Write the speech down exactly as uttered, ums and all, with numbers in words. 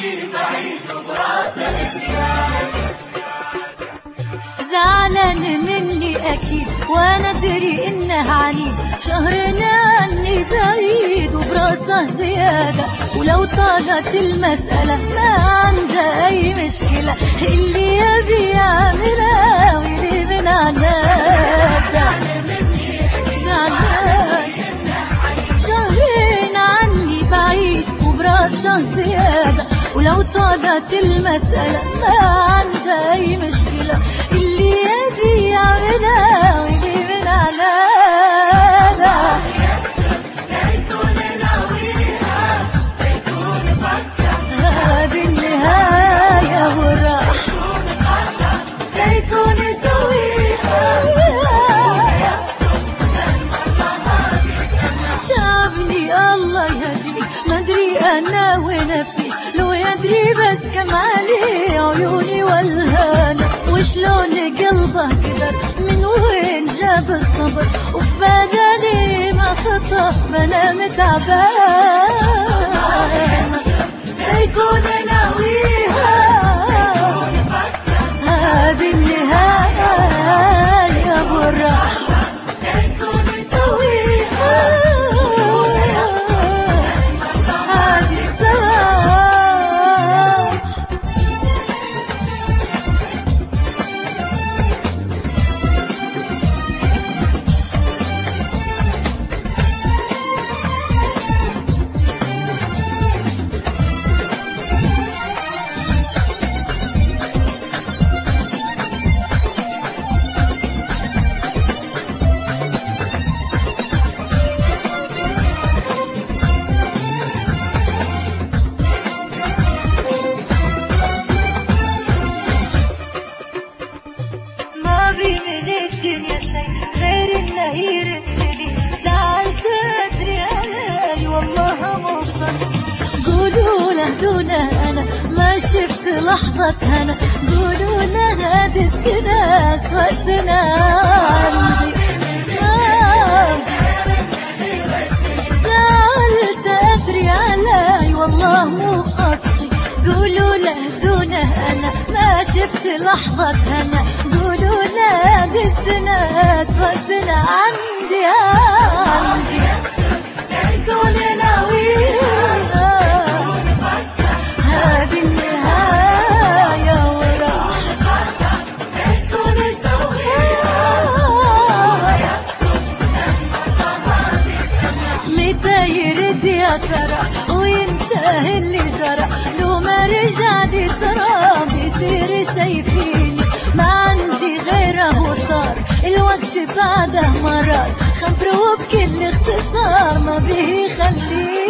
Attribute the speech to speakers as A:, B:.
A: عني بعيد وبراسه زيادة.
B: زعلان مني أكيد وأنا أدري إنه عنيد، شهرنا عني بعيد وبراسه زيادة. ولو طالت المسألة ما عنده أي مشكلة، اللي يبي يعملها ويلي من عناده. زعلان شهرين عني بعيد وبراسه زيادة، ولو طالت المسألة ما عنده أي مشكلة، اللي يبي يعملها ويلي من عناده.
A: ليكون ناويها ليكون فكر،
B: هذه النهاية والراحة
A: ليكون يسويها
B: تعبني الله يهدي، ما ادري انا وين فيه، لو يدري بس كم عليه عيوني والهنا، وشلون قلبه قدر من وين جاب الصبر، وفي بدني ما خطر بلا متعبان.
A: ليكون ناويها
B: هذه النهاية والراحة
A: ليكون يسويها
B: هذه الساعة. ما بي من الدنيا شي غير انه يردني، زعلت ادري علي والله مو قصدي. قولوا له دونه انا ما شفت لحظة هنا، قولوا له هذه السنة اسوأ سنة عندي. آه. زعلت ادري علي والله مو قصدي، قولوا له دونه انا ما شفت لحظة هنا، قولوا له هذه السنة اسوأ سنة عندي عندي.
A: ليكون ناويها
B: هذه النهاية وراحة
A: ليكون يسويها
B: متى يرد يا ترى وينتهي اللي جرى، لو ما رجع لي ترى بيصير شي فيني، ما عندي غيره وصار الوقت بعده مرار، خبره بكل اختصار ما بيه يخليني.